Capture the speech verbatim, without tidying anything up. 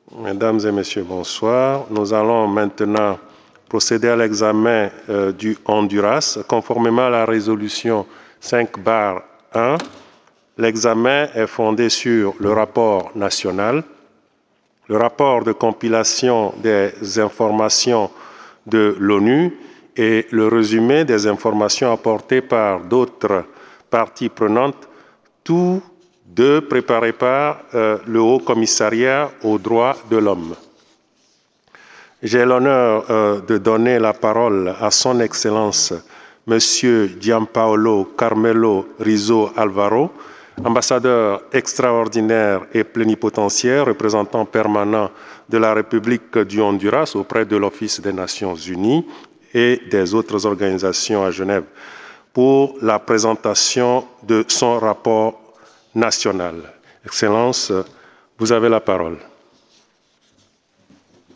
Mesdames et Messieurs, bonsoir. Nous allons maintenant procéder à l'examen euh, du Honduras. Conformément à la résolution cinq barre un, l'examen est fondé sur le rapport national, le rapport de compilation des informations de l'ONU et le résumé des informations apportées par d'autres parties prenantes, tous deux préparés par euh, le Haut Commissariat aux droits de l'homme. J'ai l'honneur euh, de donner la parole à son Excellence, Monsieur Gianpaolo Carmelo Rizzo Alvaro, ambassadeur extraordinaire et plénipotentiaire, représentant permanent de la République du Honduras auprès de l'Office des Nations Unies et des autres organisations à Genève, pour la présentation de son rapport national. Excellence, vous avez la parole.